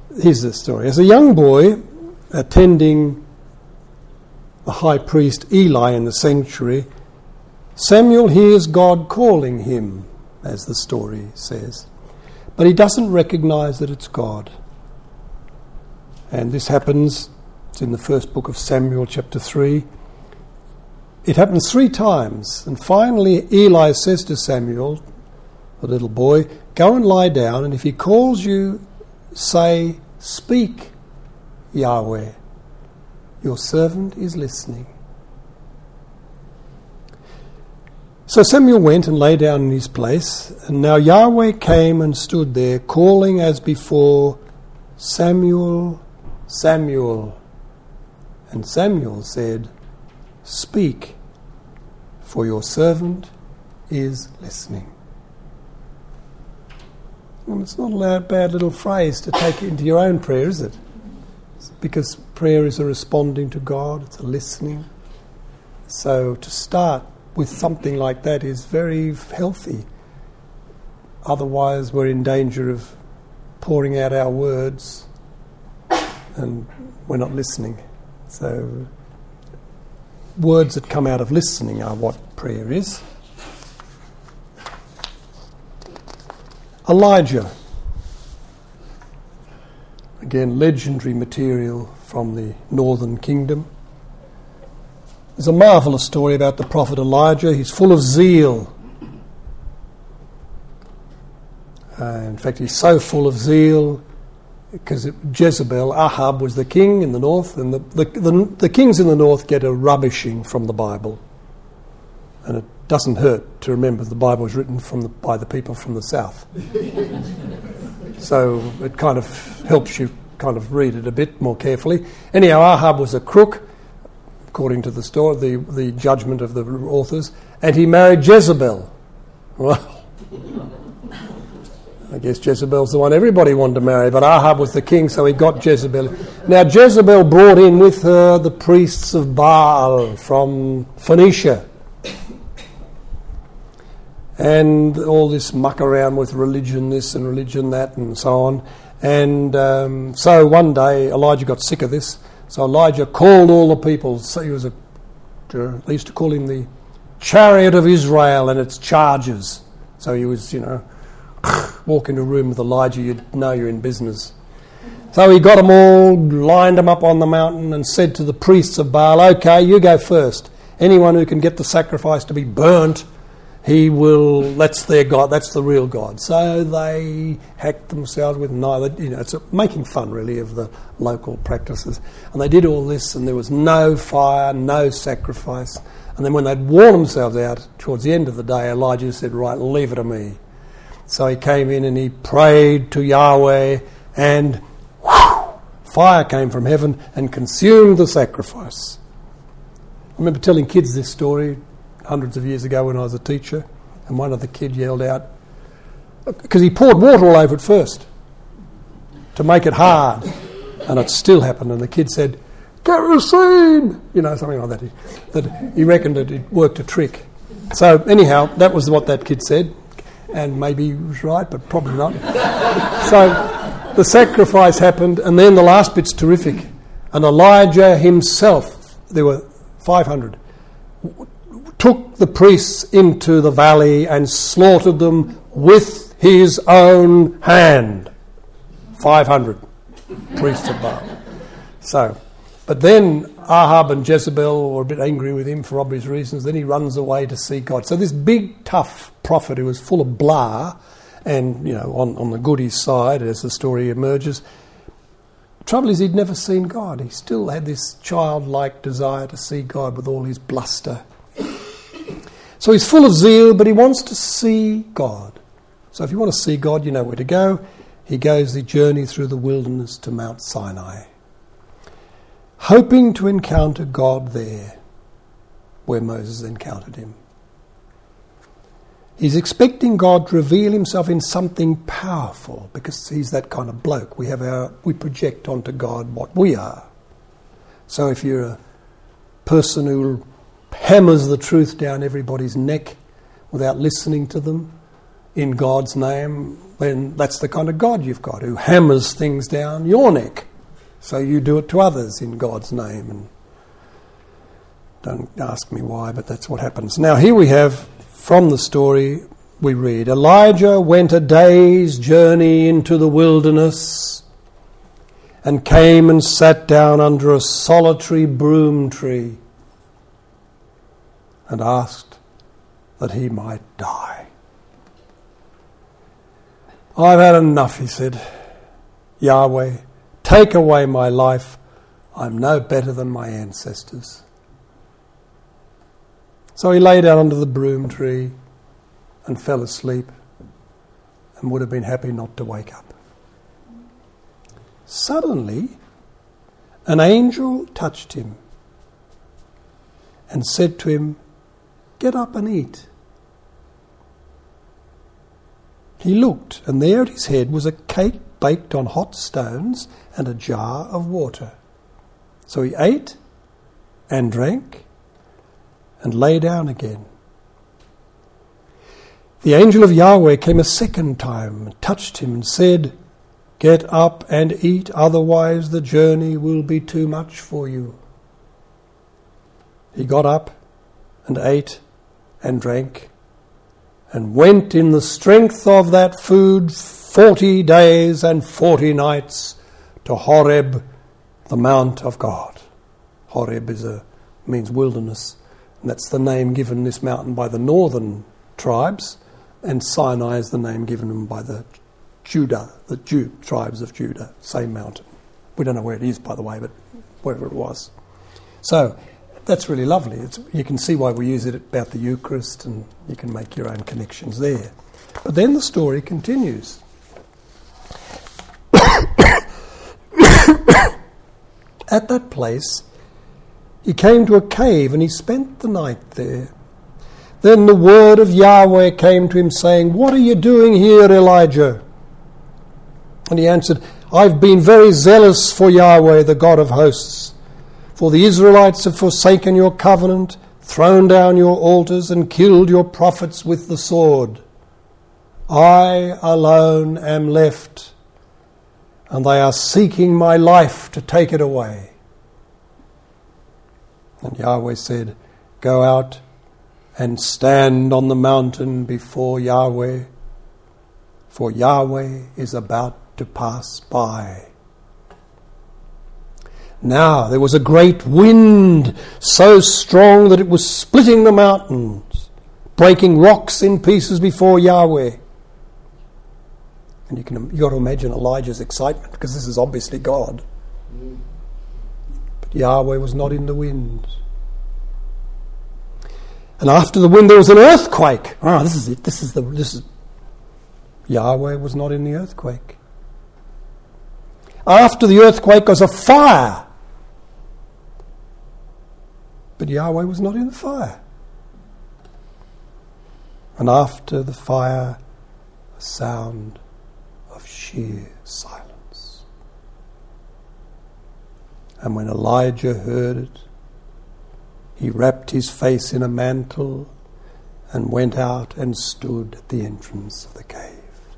here's the story. As a young boy attending the high priest Eli in the sanctuary, Samuel hears God calling him, as the story says. But he doesn't recognise that it's God. And this happens, it's in the first book of Samuel, chapter 3. It happens 3 times. And finally Eli says to Samuel, the little boy, go and lie down, and if he calls you, say, speak, Yahweh. Your servant is listening. So Samuel went and lay down in his place, and now Yahweh came and stood there, calling as before, Samuel, Samuel. And Samuel said, speak, for your servant is listening. Well, it's not a bad little phrase to take into your own prayer, is it? Because prayer is a responding to God, it's a listening. So to start with something like that is very healthy. Otherwise we're in danger of pouring out our words and we're not listening. So words that come out of listening are what prayer is. Elijah. Again, legendary material from the northern kingdom. There's a marvellous story about the prophet Elijah. He's full of zeal. In fact, he's so full of zeal because Jezebel, Ahab, was the king in the north, and the kings in the north get a rubbishing from the Bible. And it doesn't hurt to remember the Bible was written by the people from the south. So it kind of helps you kind of read it a bit more carefully. Anyhow, Ahab was a crook, according to the story, the judgment of the authors, and he married Jezebel. Well, I guess Jezebel's the one everybody wanted to marry, but Ahab was the king, so he got Jezebel. Now, Jezebel brought in with her the priests of Baal from Phoenicia. And all this muck around with religion this and religion that and so on. And so one day Elijah got sick of this. So Elijah called all the people. So they used to call him the chariot of Israel and its chargers. So he was, walk into a room with Elijah, you'd know you're in business. So he got them all, lined them up on the mountain and said to the priests of Baal, okay, you go first. Anyone who can get the sacrifice to be burnt, that's their God, that's the real God. So they hacked themselves with it's making fun really of the local practices. And they did all this and there was no fire, no sacrifice. And then when they'd worn themselves out, towards the end of the day, Elijah said, right, leave it to me. So he came in and he prayed to Yahweh and fire came from heaven and consumed the sacrifice. I remember telling kids this story hundreds of years ago when I was a teacher, and one of the kids yelled out, because he poured water all over it first to make it hard, and it still happened, and the kid said, kerosene, something like that. That he reckoned that it worked a trick. So anyhow, that was what that kid said, and maybe he was right, but probably not. So the sacrifice happened, and then the last bit's terrific, and Elijah himself, there were 500, took the priests into the valley and slaughtered them with his own hand. 500 priests of Baal. So, but then Ahab and Jezebel were a bit angry with him for obvious reasons. Then he runs away to see God. So this big, tough prophet who was full of blah and, on the goodies side as the story emerges, the trouble is he'd never seen God. He still had this childlike desire to see God with all his bluster. So he's full of zeal, but he wants to see God. So if you want to see God, you know where to go. He goes the journey through the wilderness to Mount Sinai, hoping to encounter God there, where Moses encountered him. He's expecting God to reveal himself in something powerful, because he's that kind of bloke. We project onto God what we are. So if you're a person who hammers the truth down everybody's neck without listening to them in God's name, then that's the kind of God you've got, who hammers things down your neck. So you do it to others in God's name. And don't ask me why, but that's what happens. Now here we have, from the story, we read, Elijah went a day's journey into the wilderness and came and sat down under a solitary broom tree and asked that he might die. I've had enough, he said. Yahweh, take away my life. I'm no better than my ancestors. So he lay down under the broom tree and fell asleep and would have been happy not to wake up. Suddenly, an angel touched him and said to him, "Get up and eat." He looked, and there at his head was a cake baked on hot stones and a jar of water. So he ate and drank and lay down again. The angel of Yahweh came a second time and touched him and said, "Get up and eat, otherwise the journey will be too much for you." He got up and ate and drank and went in the strength of that food 40 days and 40 nights to Horeb, the mount of God. Horeb means wilderness, and that's the name given this mountain by the northern tribes, and Sinai is the name given them by the tribes of Judah, same mountain. We don't know where it is, by the way, but wherever it was. So that's really lovely. You can see why we use it about the Eucharist, and you can make your own connections there. But then the story continues. At that place, he came to a cave and he spent the night there. Then the word of Yahweh came to him saying, "What are you doing here, Elijah?" And he answered, "I've been very zealous for Yahweh, the God of hosts. For the Israelites have forsaken your covenant, thrown down your altars, and killed your prophets with the sword. I alone am left, and they are seeking my life to take it away." And Yahweh said, "Go out and stand on the mountain before Yahweh, for Yahweh is about to pass by." Now there was a great wind, so strong that it was splitting the mountains, breaking rocks in pieces before Yahweh. And you've got to imagine Elijah's excitement, because this is obviously God. But Yahweh was not in the wind. And after the wind there was an earthquake. This is it. Yahweh was not in the earthquake. After the earthquake was a fire. But Yahweh was not in the fire. And after the fire, a sound of sheer silence. And when Elijah heard it, he wrapped his face in a mantle and went out and stood at the entrance of the cave.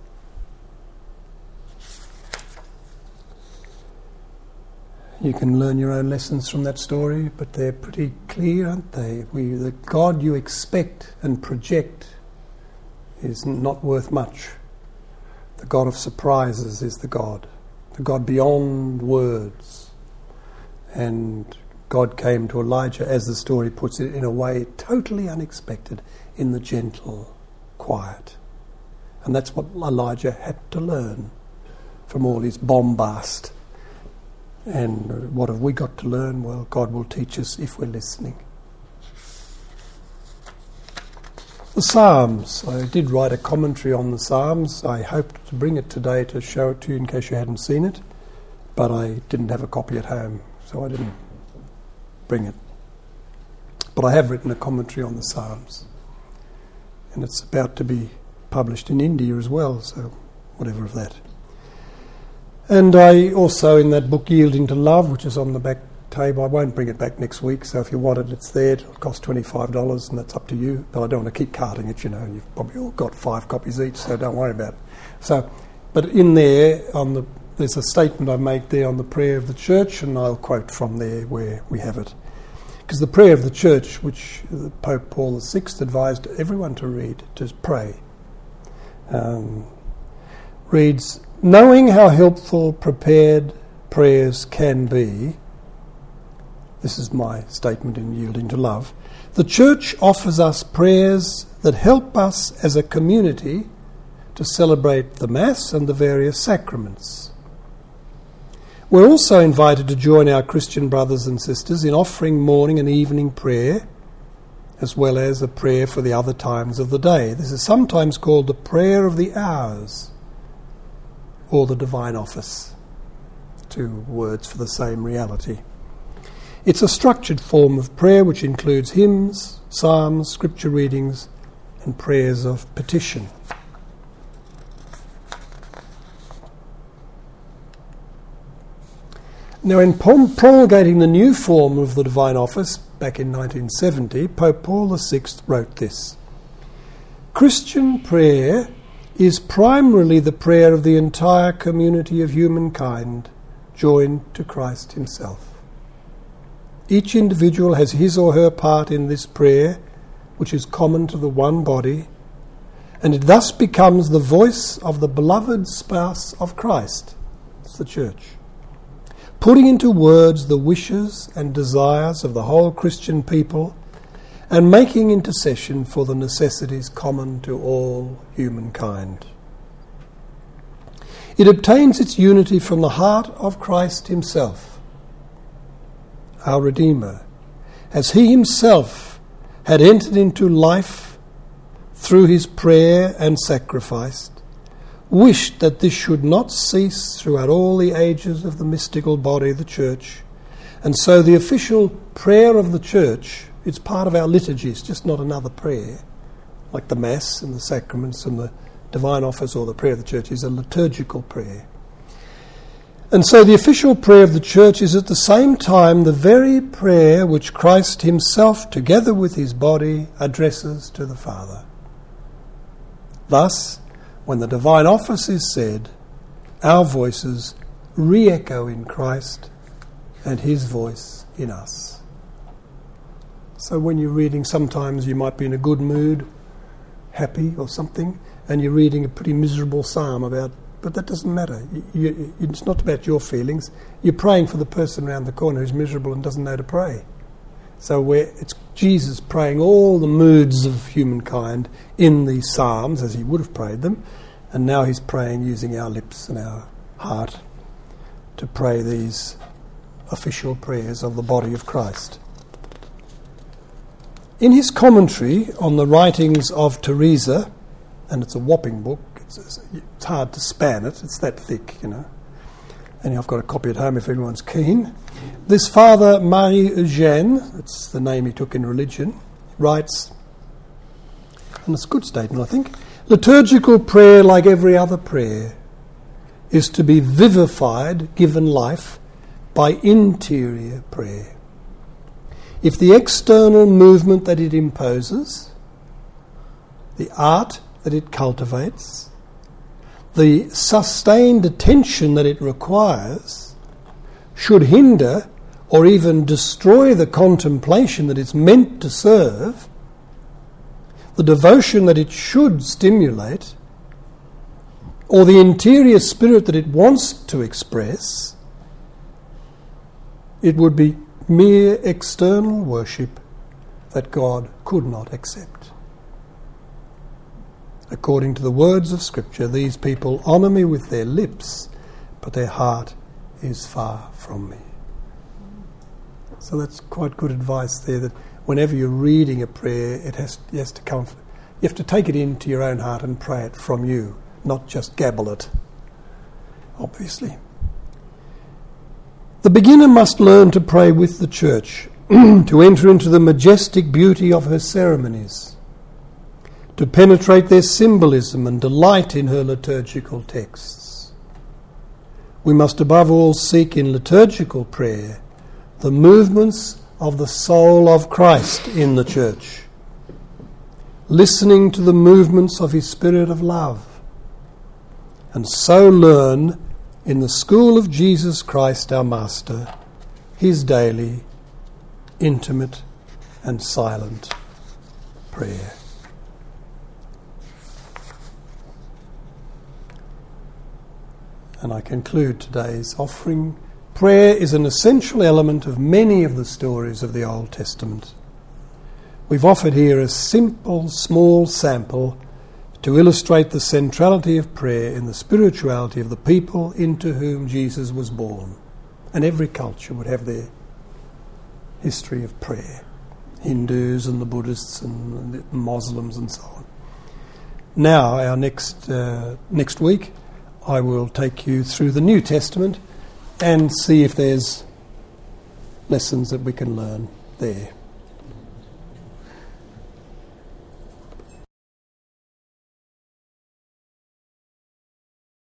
You can learn your own lessons from that story, but they're pretty clear, aren't they? The God you expect and project is not worth much. The God of surprises is the God beyond words. And God came to Elijah, as the story puts it, in a way totally unexpected, in the gentle quiet. And that's what Elijah had to learn from all his bombast. And what have we got to learn? Well, God will teach us if we're listening. The Psalms. I did write a commentary on the Psalms. I hoped to bring it today to show it to you in case you hadn't seen it, but I didn't have a copy at home, so I didn't bring it. But I have written a commentary on the Psalms, and it's about to be published in India as well, so whatever of that. And I also, in that book Yielding to Love, which is on the back table. I won't bring it back next week, so if you want it, it's there. It'll cost $25, and that's up to you. But I don't want to keep carting it, and you've probably all got 5 copies each, so don't worry about it. So, but in there, there's a statement I make there on the prayer of the church, and I'll quote from there where we have it. Because the prayer of the church, which Pope Paul VI advised everyone to read, to pray, reads, "Knowing how helpful prepared prayers can be," this is my statement in Yielding to Love, "the Church offers us prayers that help us as a community to celebrate the Mass and the various sacraments. We're also invited to join our Christian brothers and sisters in offering morning and evening prayer, as well as a prayer for the other times of the day. This is sometimes called the prayer of the hours, or the divine office. 2 words for the same reality. It's a structured form of prayer which includes hymns, psalms, scripture readings, and prayers of petition." Now, in promulgating the new form of the divine office back in 1970, Pope Paul VI wrote this: "Christian prayer is primarily the prayer of the entire community of humankind joined to Christ himself. Each individual has his or her part in this prayer, which is common to the one body, and it thus becomes the voice of the beloved spouse of Christ, it's the Church, putting into words the wishes and desires of the whole Christian people and making intercession for the necessities common to all humankind. It obtains its unity from the heart of Christ himself, our Redeemer, as he himself had entered into life through his prayer and sacrifice, wished that this should not cease throughout all the ages of the mystical body, the Church, and so the official prayer of the Church, it's part of our liturgy, it's just not another prayer, like the Mass and the sacraments and the divine office or the prayer of the Church is a liturgical prayer. And so the official prayer of the Church is at the same time the very prayer which Christ himself, together with his body, addresses to the Father. Thus, when the divine office is said, our voices re-echo in Christ and his voice in us. So when you're reading, sometimes you might be in a good mood, happy or something, and you're reading a pretty miserable psalm but that doesn't matter. It's not about your feelings. You're praying for the person around the corner who's miserable and doesn't know to pray. So it's Jesus praying all the moods of humankind in these psalms as he would have prayed them, and now he's praying using our lips and our heart to pray these official prayers of the body of Christ. In his commentary on the writings of Teresa, and it's a whopping book, it's hard to span it, it's that thick, And I've got a copy at home if anyone's keen. This Father Marie-Eugène, that's the name he took in religion, writes, and it's a good statement, I think, liturgical prayer, like every other prayer, is to be vivified, given life, by interior prayer. If the external movement that it imposes, the art that it cultivates, the sustained attention that it requires, should hinder or even destroy the contemplation that it's meant to serve, the devotion that it should stimulate, or the interior spirit that it wants to express, it would be mere external worship that God could not accept. According to the words of Scripture, these people honour me with their lips, but their heart is far from me. So that's quite good advice there, that whenever you're reading a prayer, it has to come. You have to take it into your own heart and pray it from you, not just gabble it, obviously. The beginner must learn to pray with the Church, to enter into the majestic beauty of her ceremonies, to penetrate their symbolism and delight in her liturgical texts. We must above all seek in liturgical prayer the movements of the soul of Christ in the church, listening to the movements of his Spirit of love, and so learn in the school of Jesus Christ our Master his daily, intimate and silent prayer. And I conclude today's offering. Prayer is an essential element of many of the stories of the Old Testament. We've offered here a simple, small sample to illustrate the centrality of prayer in the spirituality of the people into whom Jesus was born. And every culture would have their history of prayer. Hindus and the Buddhists and the Muslims and so on. Now, our next week, I will take you through the New Testament and see if there's lessons that we can learn there.